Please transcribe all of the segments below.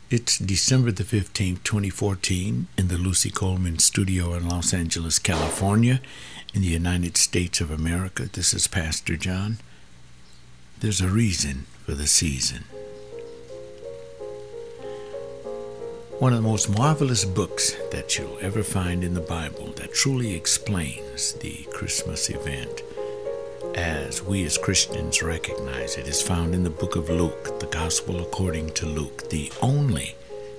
It's December the 15th, 2014, in the Lucy Coleman studio in Los Angeles, California, in the United States of America. This is Pastor John. There's a reason for the season. One of the most marvelous books that you'll ever find in the Bible that truly explains the Christmas event, as we as Christians recognize it, is found in the book of Luke, the Gospel according to Luke, the only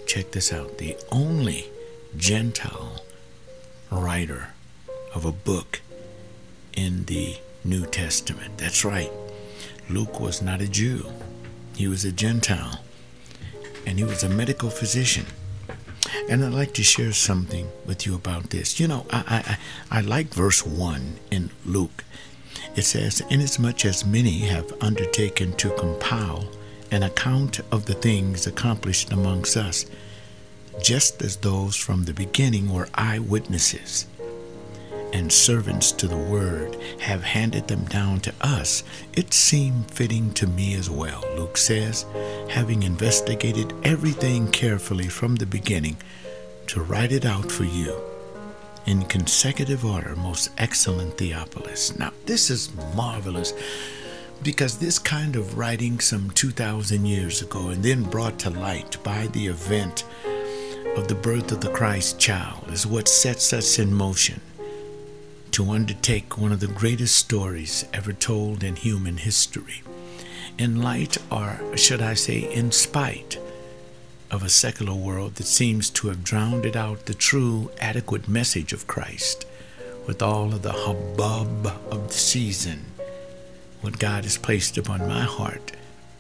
Gentile writer of a book in the New Testament. That's right. Luke was not a Jew. He was a Gentile, and he was a medical physician. And I'd like to share something with you about this. You know, I like verse 1 in Luke. It says, "Inasmuch as many have undertaken to compile an account of the things accomplished amongst us, just as those from the beginning were eyewitnesses, and servants to the word have handed them down to us, it seemed fitting to me as well," Luke says, "having investigated everything carefully from the beginning, to write it out for you in consecutive order, most excellent Theophilus." Now, this is marvelous, because this kind of writing some 2,000 years ago, and then brought to light by the event of the birth of the Christ child, is what sets us in motion to undertake one of the greatest stories ever told in human history, in light, or should I say in spite, of a secular world that seems to have drowned out the true, adequate message of Christ with all of the hubbub of the season. What God has placed upon my heart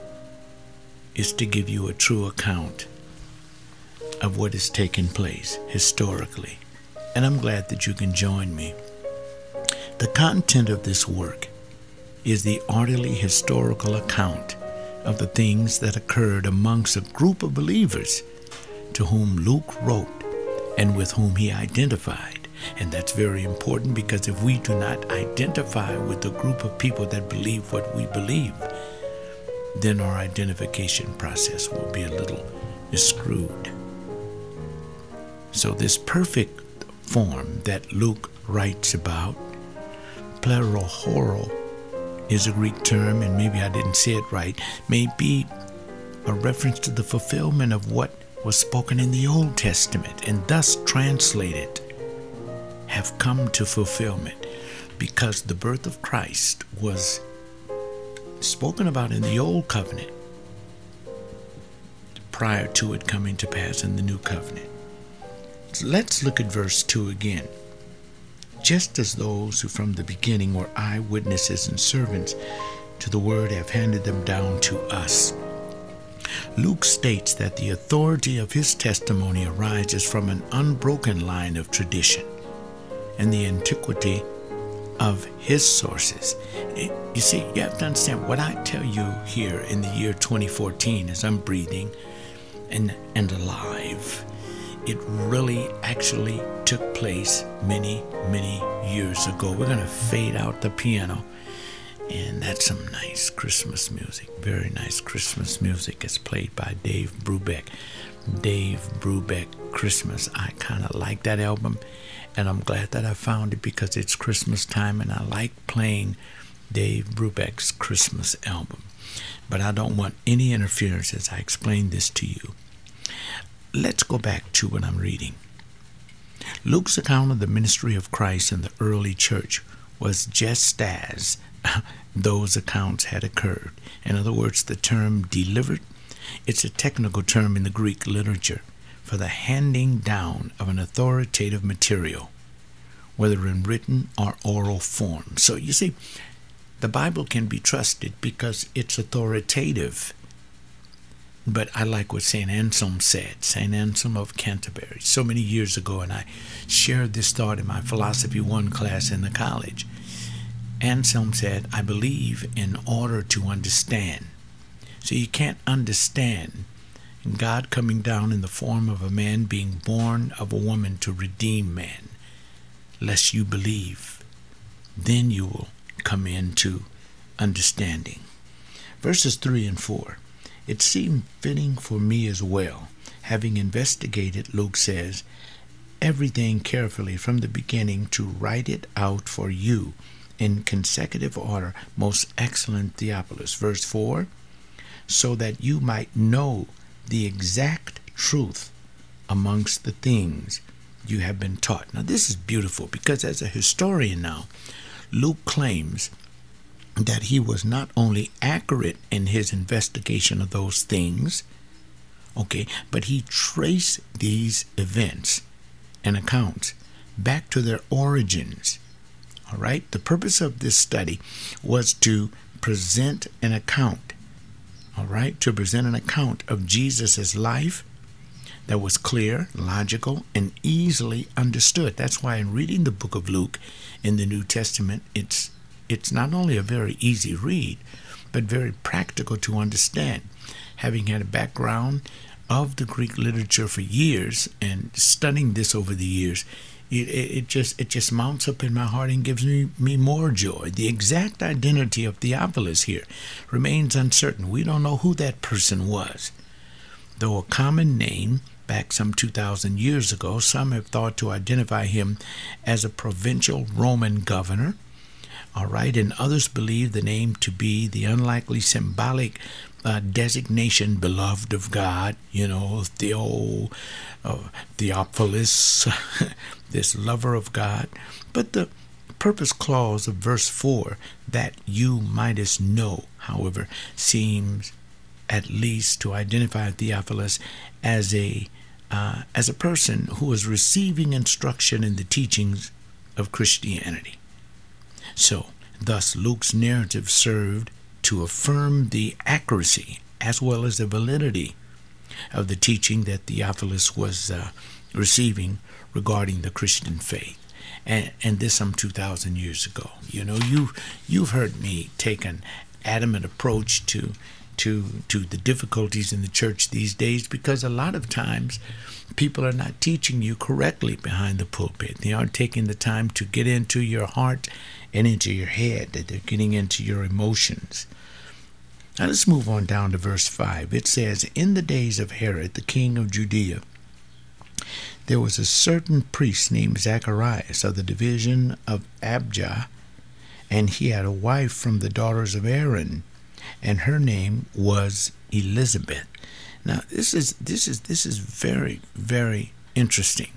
is to give you a true account of what has taken place historically. And I'm glad that you can join me. The content of this work is the orderly historical account of the things that occurred amongst a group of believers to whom Luke wrote and with whom he identified. And that's very important, because if we do not identify with the group of people that believe what we believe, then our identification process will be a little screwed. So this perfect form that Luke writes about, plerorho, is a Greek term, and maybe I didn't say it right, may be a reference to the fulfillment of what was spoken in the Old Testament, and thus translated, have come to fulfillment, because the birth of Christ was spoken about in the Old Covenant prior to it coming to pass in the New Covenant. So let's look at verse 2 again. "Just as those who from the beginning were eyewitnesses and servants to the word have handed them down to us." Luke states that the authority of his testimony arises from an unbroken line of tradition and the antiquity of his sources. You see, you have to understand, what I tell you here in the year 2014, as I'm breathing and alive, it really actually took place many years ago. We're going to fade out the piano, and that's some nice Christmas music. Very nice Christmas music. It's played by Dave Brubeck. Dave Brubeck, Christmas. I kind of like that album, and I'm glad that I found it, because it's Christmas time, and I like playing Dave Brubeck's Christmas album. But I don't want any interference as I explain this to you. Let's go back to what I'm reading. Luke's account of the ministry of Christ in the early church was just as those accounts had occurred. In other words, the term delivered, it's a technical term in the Greek literature for the handing down of an authoritative material, whether in written or oral form. So you see, the Bible can be trusted because it's authoritative. But I like what St. Anselm said, St. Anselm of Canterbury, so many years ago, and I shared this thought in my Philosophy 1 class in the college. Anselm said, "I believe in order to understand." So you can't understand God coming down in the form of a man being born of a woman to redeem man, lest you believe. Then you will come into understanding. Verses 3 and 4. "It seemed fitting for me as well, having investigated, Luke says, everything carefully from the beginning to write it out for you in consecutive order, most excellent Theophilus. Verse 4, so that you might know the exact truth amongst the things you have been taught. Now this is beautiful, because as a historian now, Luke claims that he was not only accurate in his investigation of those things, but he traced these events and accounts back to their origins. All right. The purpose of this study was to present an account. All right. To present an account of Jesus' life that was clear, logical, and easily understood. That's why in reading the book of Luke in the New Testament, it's not only a very easy read, but very practical to understand. Having had a background of the Greek literature for years and studying this over the years, it just mounts up in my heart and gives me more joy. The exact identity of Theophilus here remains uncertain. We don't know who that person was. Though a common name back some 2,000 years ago, some have thought to identify him as a provincial Roman governor. All right, and others believe the name to be the unlikely symbolic designation, beloved of God, Theophilus, this lover of God. But the purpose clause of verse 4, that you mightest know, however, seems at least to identify Theophilus as a person who was receiving instruction in the teachings of Christianity. So, thus, Luke's narrative served to affirm the accuracy as well as the validity of the teaching that Theophilus was receiving regarding the Christian faith, and this some 2,000 years ago. You've heard me take an adamant approach to the difficulties in the church these days, because a lot of times people are not teaching you correctly behind the pulpit. They aren't taking the time to get into your heart and into your head, that they're getting into your emotions. Now let's move on down to verse 5. It says, in the days of Herod, the king of Judea, there was a certain priest named Zacharias of the division of Abijah, and he had a wife from the daughters of Aaron, and her name was Elizabeth. Now this is very, very interesting.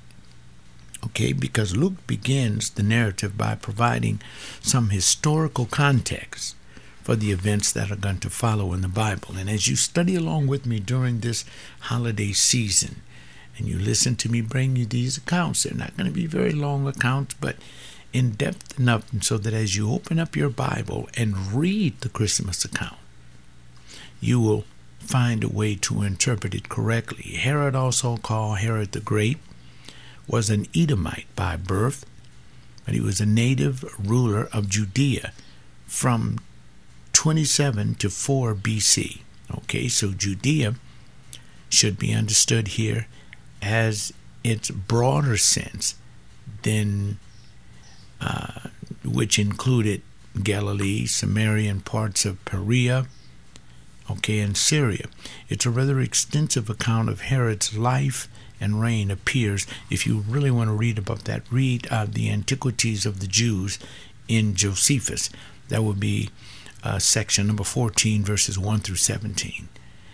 Because Luke begins the narrative by providing some historical context for the events that are going to follow in the Bible. And as you study along with me during this holiday season, and you listen to me bring you these accounts, they're not going to be very long accounts, but in depth enough so that as you open up your Bible and read the Christmas account, you will find a way to interpret it correctly. Herod, also called Herod the Great, was an Edomite by birth, but he was a native ruler of Judea from 27 to 4 BC. So Judea should be understood here as its broader sense than which included Galilee, Samaria, and parts of Perea, and Syria. It's a rather extensive account of Herod's life and reign appears. If you really want to read about that, read the Antiquities of the Jews in Josephus. That would be section number 14, verses 1 through 17.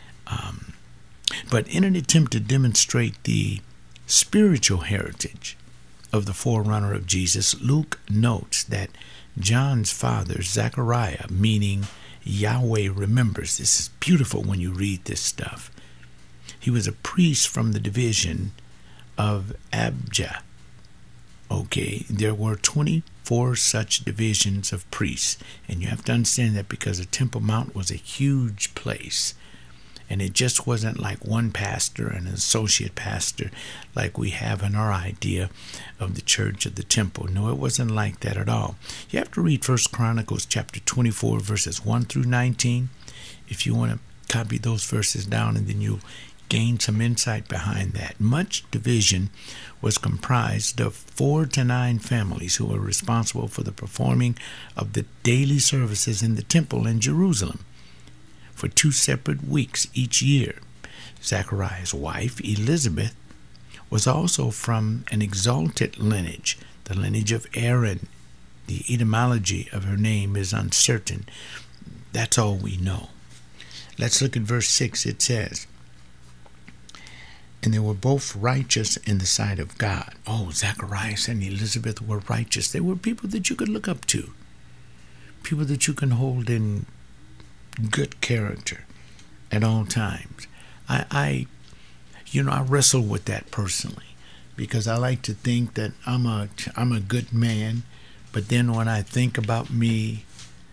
But in an attempt to demonstrate the spiritual heritage of the forerunner of Jesus, Luke notes that John's father, Zechariah, meaning Yahweh remembers. This is beautiful when you read this stuff. He was a priest from the division of Abijah. There were 24 such divisions of priests. And you have to understand that because the Temple Mount was a huge place. And it just wasn't like one pastor and an associate pastor like we have in our idea of the church of the temple. No, it wasn't like that at all. You have to read 1 Chronicles chapter 24, verses 1 through 19. If you want to copy those verses down, and then you'll gain some insight behind that. Much division was comprised of 4 to 9 families who were responsible for the performing of the daily services in the temple in Jerusalem for 2 separate weeks each year. Zachariah's wife, Elizabeth, was also from an exalted lineage, the lineage of Aaron. The etymology of her name is uncertain. That's all we know. Let's look at verse 6. It says, and they were both righteous in the sight of God. Oh, Zacharias and Elizabeth were righteous. They were people that you could look up to, people that you can hold in good character at all times. I wrestle with that personally, because I like to think that I'm a good man, but then when I think about me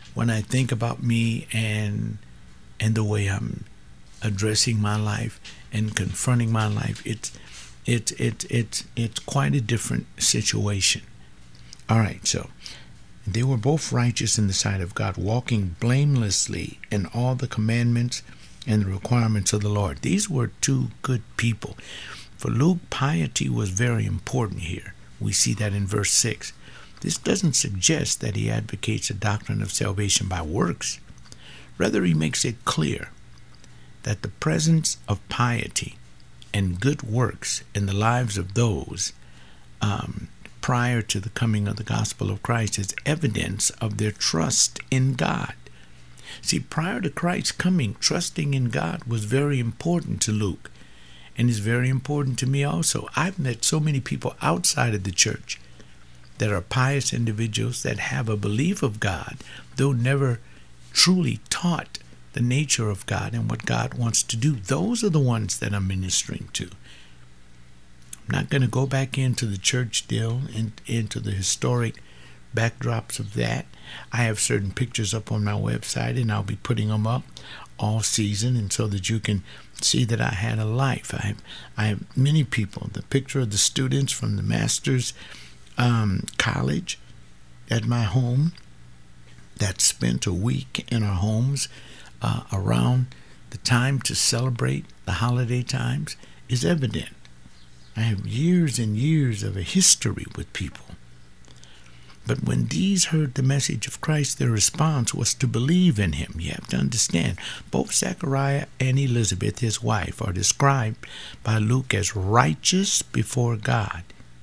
and the way I'm addressing my life and confronting my life, it's quite a different situation. All right, so they were both righteous in the sight of God, walking blamelessly in all the commandments and the requirements of the Lord. These were two good people. For Luke, piety was very important here. We see that in verse 6. This doesn't suggest that he advocates a doctrine of salvation by works. Rather, he makes it clear that the presence of piety and good works in the lives of those prior to the coming of the gospel of Christ is evidence of their trust in God. See, prior to Christ's coming, trusting in God was very important to Luke, and is very important to me also. I've met so many people outside of the church that are pious individuals that have a belief of God, though never truly taught the nature of God and what God wants to do. Those are the ones that I'm ministering to. I'm not going to go back into the church deal and into the historic backdrops of that. I have certain pictures up on my website, and I'll be putting them up all season, and so that you can see that I had a life. I have many people. The picture of the students from the master's college at my home that spent a week in our homes around the time to celebrate the holiday times is evident. I have years and years of a history with people. But when these heard the message of Christ, their response was to believe in him. You have to understand, both Zechariah and Elizabeth, his wife, are described by Luke as righteous before God.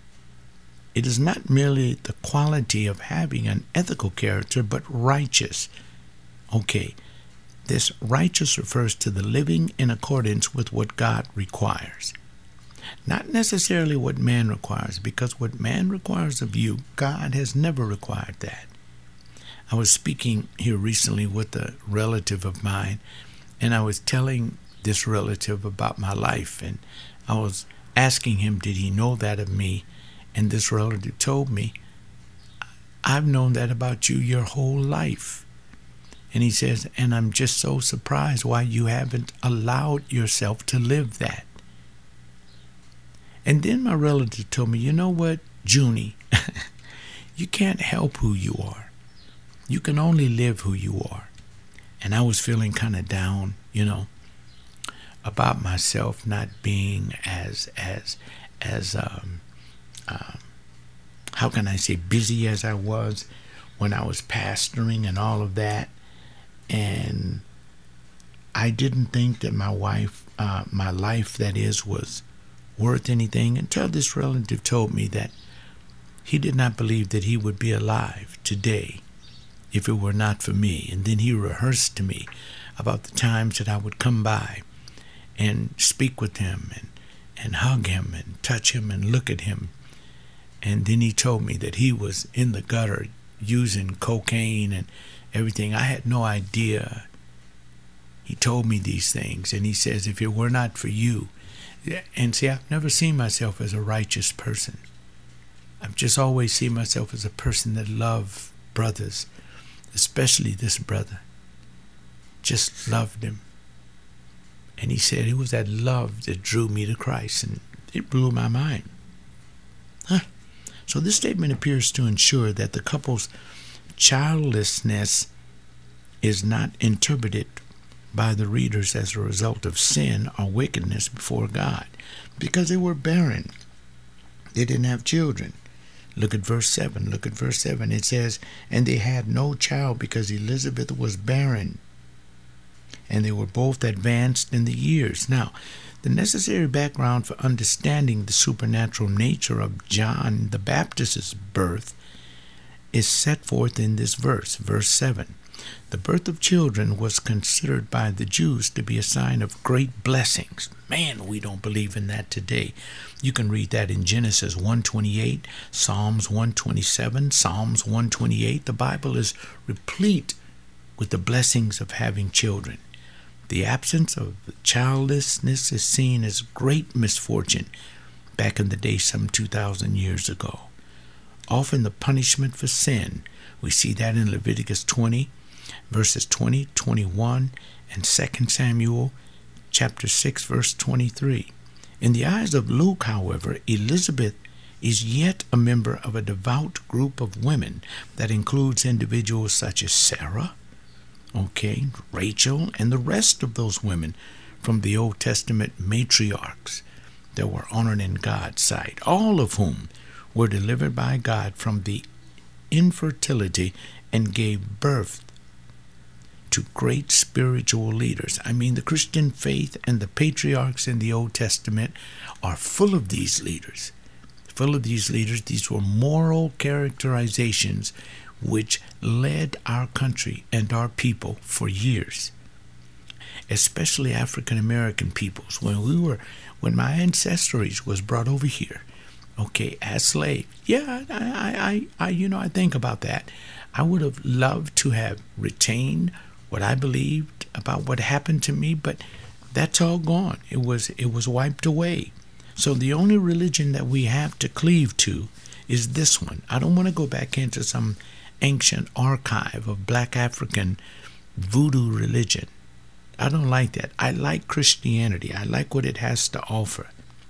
It is not merely the quality of having an ethical character, but righteous. Okay, this righteous refers to the living in accordance with what God requires. Not necessarily what man requires, because what man requires of you, God has never required that. I was speaking here recently with a relative of mine, and I was telling this relative about my life, and I was asking him, did he know that of me? And this relative told me, I've known that about you your whole life. And he says, and I'm just so surprised why you haven't allowed yourself to live that. And then my relative told me, you know what, Junie, you can't help who you are. You can only live who you are. And I was feeling kind of down, about myself not being as how can I say, busy as I was when I was pastoring and all of that. And I didn't think that my life, that is, was worth anything until this relative told me that he did not believe that he would be alive today if it were not for me. And then he rehearsed to me about the times that I would come by and speak with him and hug him and touch him and look at him. And then he told me that he was in the gutter using cocaine and everything. I had no idea. He told me these things, and he says, if it were not for you, and see, I've never seen myself as a righteous person. I've just always seen myself as a person that loved brothers, especially this brother. Just loved him. And he said it was that love that drew me to Christ, and it blew my mind. So this statement appears to ensure that the couple's childlessness is not interpreted by the readers as a result of sin or wickedness before God, because they were barren. They didn't have children. Look at verse 7. It says, and they had no child because Elizabeth was barren, and they were both advanced in the years. Now, The necessary background for understanding the supernatural nature of John the Baptist's birth is set forth in this verse, verse 7. The birth of children was considered by the Jews to be a sign of great blessings. Man, we don't believe in that today. You can read that in Genesis 1:28, Psalms 127, Psalms 128. The Bible is replete with the blessings of having children. The absence of childlessness is seen as great misfortune back in the day some 2,000 years ago. Often the punishment for sin. We see that in Leviticus 20, verses 20, 21, and 2 Samuel chapter 6, verse 23. In the eyes of Luke, however, Elizabeth is yet a member of a devout group of women that includes individuals such as Sarah, Rachel, and the rest of those women from the Old Testament matriarchs that were honored in God's sight, all of whom were delivered by God from the infertility and gave birth to great spiritual leaders. I mean, the Christian faith and the patriarchs in the Old Testament are full of these leaders. These were moral characterizations which led our country and our people for years, especially African American peoples. When my ancestors was brought over here, as slaves. Yeah, I think about that. I would have loved to have retained what I believed about what happened to me, but that's all gone. It was wiped away. So the only religion that we have to cleave to is this one. I don't want to go back into some ancient archive of black African voodoo religion. I don't like that. I like Christianity. I like what it has to offer.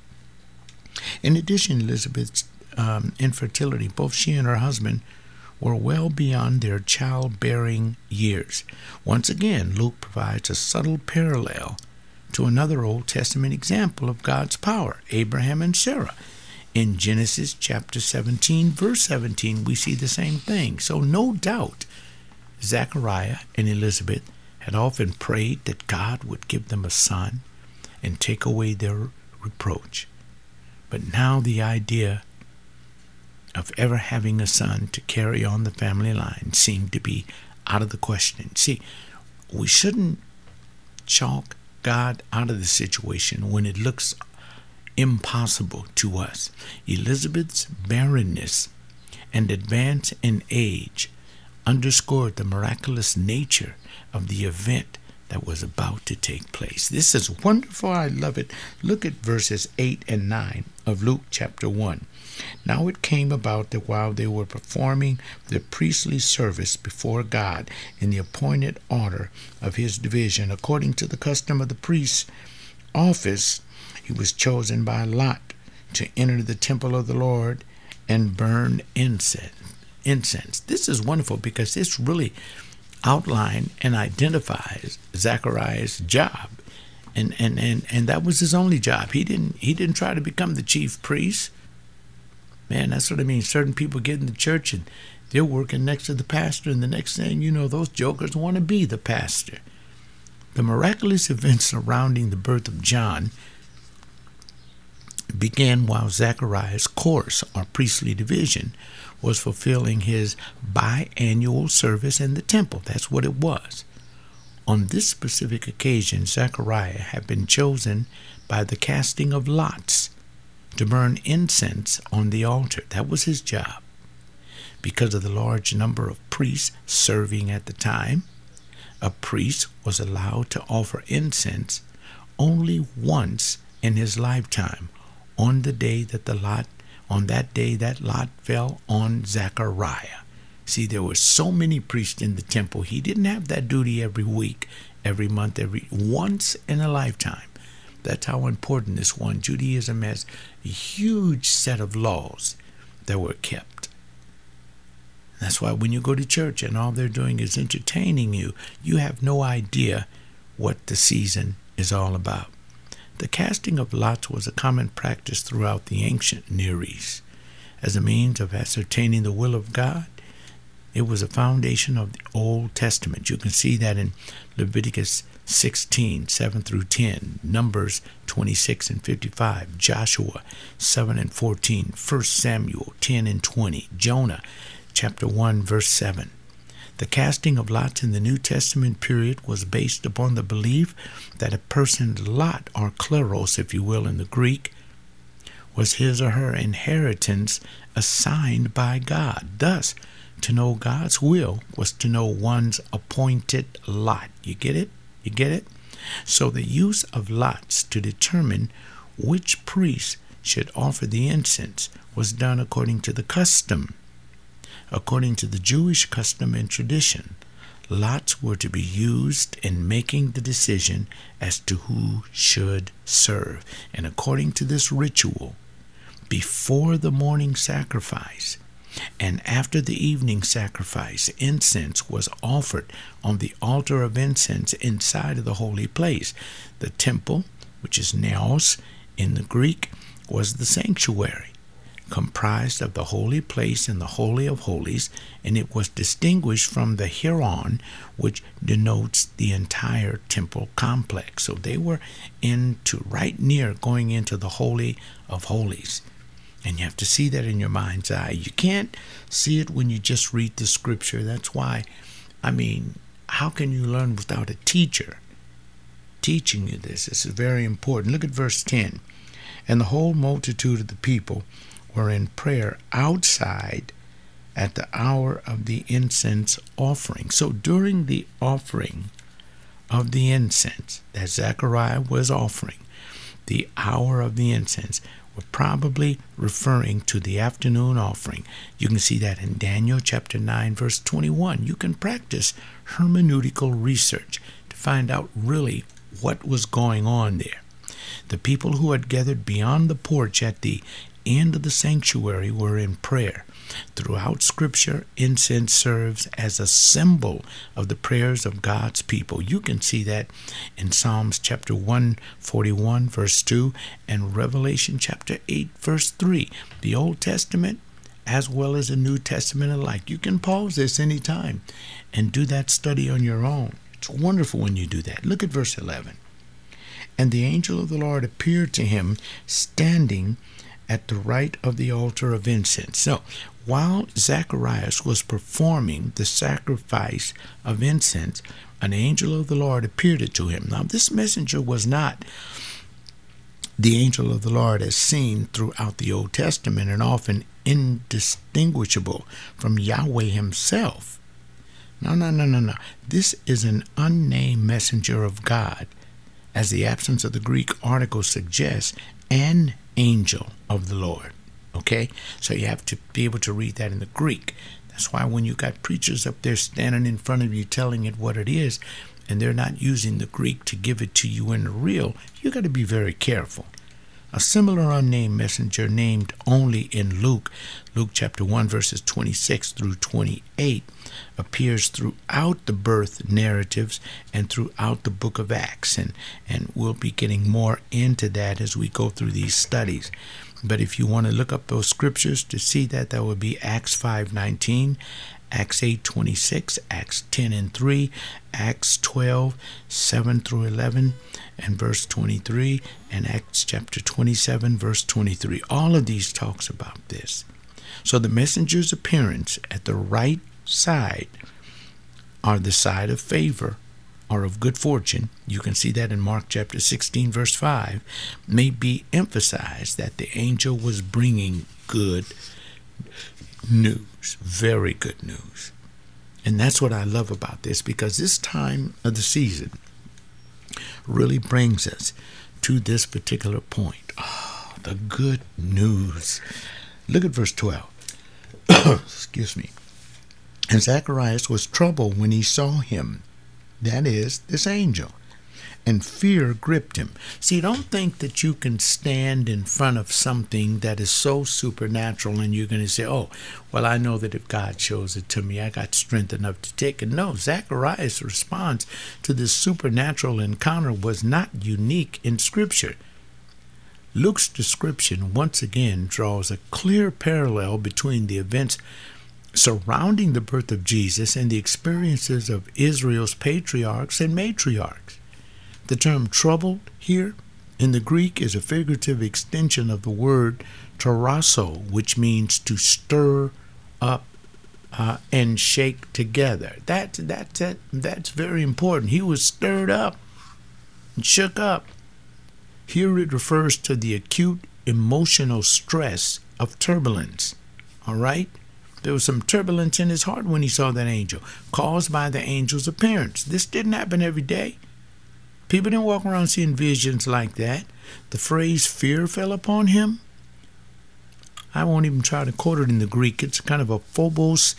In addition, Elizabeth's infertility, both she and her husband were well beyond their childbearing years. Once again, Luke provides a subtle parallel to another Old Testament example of God's power, Abraham and Sarah. In Genesis chapter 17, verse 17, we see the same thing. So no doubt, Zechariah and Elizabeth had often prayed that God would give them a son and take away their reproach. But now the idea of ever having a son to carry on the family line seemed to be out of the question. See, we shouldn't chalk God out of the situation when it looks impossible to us. Elizabeth's barrenness and advance in age underscored the miraculous nature of the event that was about to take place. This is wonderful. I love it. Look at verses 8 and 9 of Luke chapter 1. Now it came about that while they were performing the priestly service before God in the appointed order of his division, according to the custom of the priest's office, he was chosen by Lot to enter the temple of the Lord and burn incense. This is wonderful because this really outlines and identifies Zechariah's job. And that was his only job. He didn't try to become the chief priest. Man, that's what I mean. Certain people get in the church and they're working next to the pastor, and the next thing you know, those jokers want to be the pastor. The miraculous events surrounding the birth of John began while Zechariah's course, or priestly division, was fulfilling his biannual service in the temple. That's what it was. On this specific occasion, Zechariah had been chosen by the casting of lots to burn incense on the altar. That was his job. Because of the large number of priests serving at the time, a priest was allowed to offer incense only once in his lifetime, on that day that lot fell on Zechariah. See, there were so many priests in the temple. He didn't have that duty every week, every month, once in a lifetime. That's how important this one. Judaism has a huge set of laws that were kept. That's why when you go to church and all they're doing is entertaining you, you have no idea what the season is all about. The casting of lots was a common practice throughout the ancient Near East. As a means of ascertaining the will of God, it was a foundation of the Old Testament. You can see that in Leviticus 16, 7 through 10, Numbers 26 and 55, Joshua 7 and 14, 1 Samuel 10 and 20, Jonah chapter 1 verse 7. The casting of lots in the New Testament period was based upon the belief that a person's lot, or kleros, if you will, in the Greek, was his or her inheritance assigned by God. Thus, to know God's will was to know one's appointed lot. You get it? You get it? So the use of lots to determine which priest should offer the incense was done according to the custom. According to the Jewish custom and tradition, lots were to be used in making the decision as to who should serve. And according to this ritual, before the morning sacrifice and after the evening sacrifice, incense was offered on the altar of incense inside of the holy place. The temple, which is naos in the Greek, was the sanctuary, comprised of the holy place and the holy of holies, and it was distinguished from the hieron, which denotes the entire temple complex. So they were right near going into the holy of holies. And you have to see that in your mind's eye. You can't see it when you just read the scripture. That's why, how can you learn without a teacher teaching you this? This is very important. Look at verse 10. And the whole multitude of the people were in prayer outside at the hour of the incense offering. So during the offering of the incense that Zechariah was offering, the hour of the incense, we're probably referring to the afternoon offering. You can see that in Daniel chapter 9, verse 21. You can practice hermeneutical research to find out really what was going on there. The people who had gathered beyond the porch at the end of the sanctuary were in prayer. Throughout Scripture, incense serves as a symbol of the prayers of God's people. You can see that in Psalms chapter 141, verse 2, and Revelation chapter 8, verse 3. The Old Testament, as well as the New Testament alike. You can pause this anytime and do that study on your own. It's wonderful when you do that. Look at verse 11. And the angel of the Lord appeared to him standing at the right of the altar of incense. So, while Zacharias was performing the sacrifice of incense, an angel of the Lord appeared to him. Now, this messenger was not the angel of the Lord as seen throughout the Old Testament and often indistinguishable from Yahweh himself. No. This is an unnamed messenger of God, as the absence of the Greek article suggests, an angel of the Lord. Okay? So you have to be able to read that in the Greek. That's why when you got preachers up there standing in front of you telling it what it is, and they're not using the Greek to give it to you in the real, you got to be very careful. A similar unnamed messenger named only in Luke chapter 1, verses 26 through 28, appears throughout the birth narratives and throughout the book of Acts. And we'll be getting more into that as we go through these studies. But if you want to look up those scriptures to see that, that would be Acts 5:19, Acts 8:26, Acts 10:3, Acts 12:7 through 11, and verse 23, and Acts chapter 27, verse 23. All of these talks about this. So the messenger's appearance at the right side, or the side of favor, or of good fortune, you can see that in Mark chapter 16, verse 5, may be emphasized that the angel was bringing good news, very good news. And that's what I love about this, because this time of the season really brings us to this particular point. Oh, the good news. Look at verse 12. Excuse me. And Zacharias was troubled when he saw him, that is, this angel, and fear gripped him. See, don't think that you can stand in front of something that is so supernatural and you're going to say, oh, well, I know that if God shows it to me, I got strength enough to take it. No, Zacharias' response to this supernatural encounter was not unique in Scripture. Luke's description once again draws a clear parallel between the events surrounding the birth of Jesus and the experiences of Israel's patriarchs and matriarchs. The term troubled here in the Greek is a figurative extension of the word tarasso, which means to stir up and shake together. That's very important. He was stirred up and shook up. Here it refers to the acute emotional stress of turbulence. All right? There was some turbulence in his heart when he saw that angel, caused by the angel's appearance. This didn't happen every day. People didn't walk around seeing visions like that. The phrase fear fell upon him. I won't even try to quote it in the Greek. It's kind of a phobos,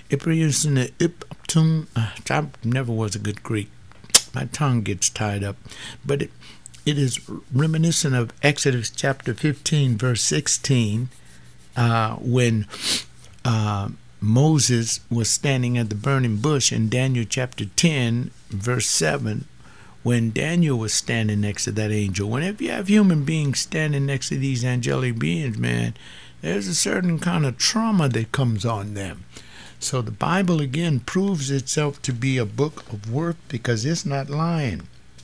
iptum. I never was a good Greek. My tongue gets tied up. But it is reminiscent of Exodus chapter 15, verse 16, when Moses was standing at the burning bush, in Daniel chapter 10, verse 7, when Daniel was standing next to that angel. Whenever you have human beings standing next to these angelic beings, man, there's a certain kind of trauma that comes on them. So the Bible again proves itself to be a book of work because it's not lying.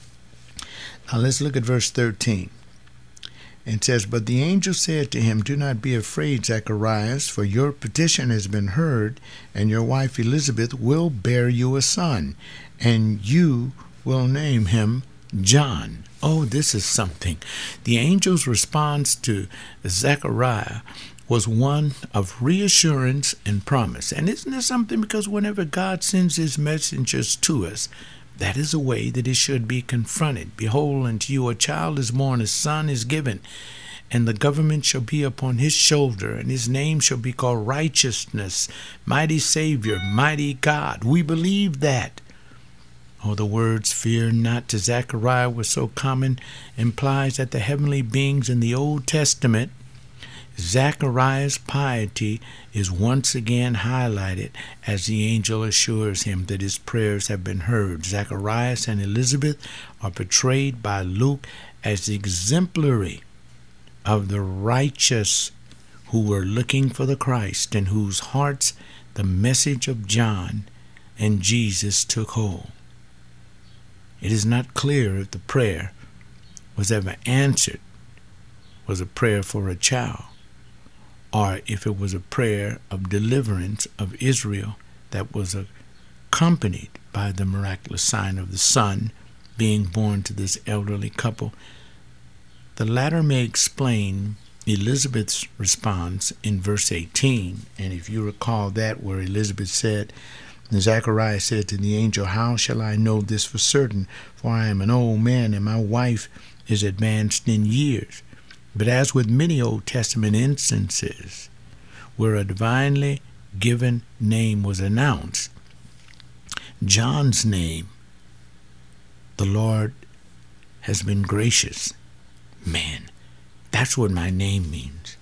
Now let's look at verse 13. It says, "But the angel said to him, 'Do not be afraid, Zacharias, for your petition has been heard, and your wife Elizabeth will bear you a son, and you will name him John.'" Oh, this is something. The angel's response to Zechariah was one of reassurance and promise. And isn't it something? Because whenever God sends his messengers to us, that is a way that it should be confronted. "Behold, unto you a child is born, a son is given, and the government shall be upon his shoulder, and his name shall be called Righteousness, Mighty Savior, Mighty God." We believe that. Oh, the words "fear not" to Zechariah were so common, implies that the heavenly beings in the Old Testament, Zechariah's piety is once again highlighted as the angel assures him that his prayers have been heard. Zacharias and Elizabeth are portrayed by Luke as exemplary of the righteous who were looking for the Christ and whose hearts the message of John and Jesus took hold. It is not clear if the prayer was ever answered, was a prayer for a child, or if it was a prayer of deliverance of Israel that was accompanied by the miraculous sign of the son being born to this elderly couple. The latter may explain Elizabeth's response in verse 18. And if you recall that, where Elizabeth said, Zacharias said to the angel, "How shall I know this for certain? For I am an old man, and my wife is advanced in years." But as with many Old Testament instances where a divinely given name was announced, John's name, "The Lord has been gracious." Man, that's what my name means.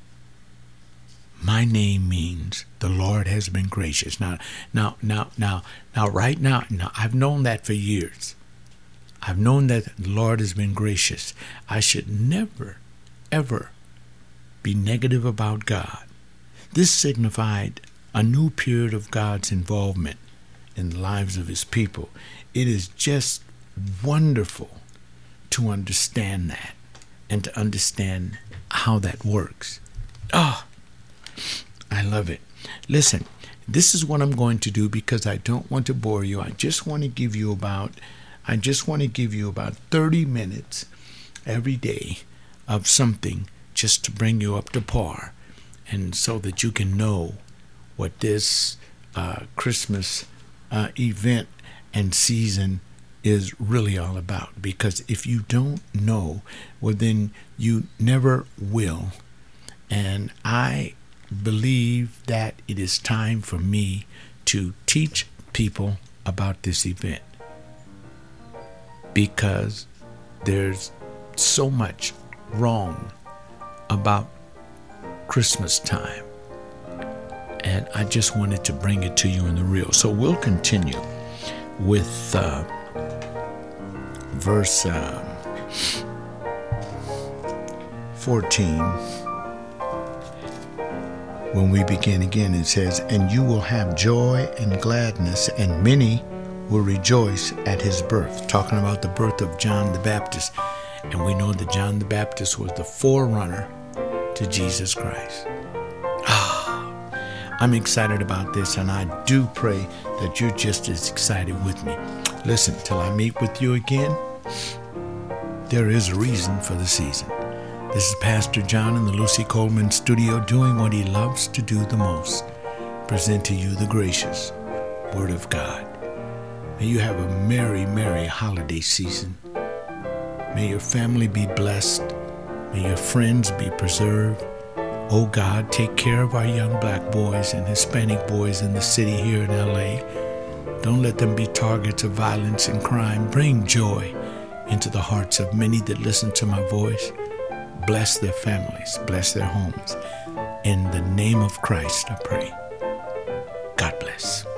My name means the Lord has been gracious. Now, right now, I've known that for years. I've known that the Lord has been gracious. I should never, ever be negative about God. This signified a new period of God's involvement in the lives of his people. It is just wonderful to understand that and to understand how that works. Oh, I love it. Listen, this is what I'm going to do because I don't want to bore you. I just want to give you about 30 minutes every day of something just to bring you up to par, and so that you can know what this Christmas event and season is really all about. Because if you don't know, well, then you never will. And I believe that it is time for me to teach people about this event, because there's so much wrong about Christmas time, and I just wanted to bring it to you in the real. So we'll continue with verse 14. When we begin again, it says, "And you will have joy and gladness, and many will rejoice at his birth, talking about the birth of John the Baptist. And we know that John the Baptist was the forerunner to Jesus Christ. I'm excited about this, and I do pray that you're just as excited with me. Listen, till I meet with you again, there is a reason for the season. This is Pastor John in the Lucy Coleman studio, doing what he loves to do the most. Present to you the gracious Word of God. May you have a merry, merry holiday season. May your family be blessed. May your friends be preserved. Oh God, take care of our young black boys and Hispanic boys in the city here in LA. Don't let them be targets of violence and crime. Bring joy into the hearts of many that listen to my voice. Bless their families, bless their homes. In the name of Christ, I pray. God bless.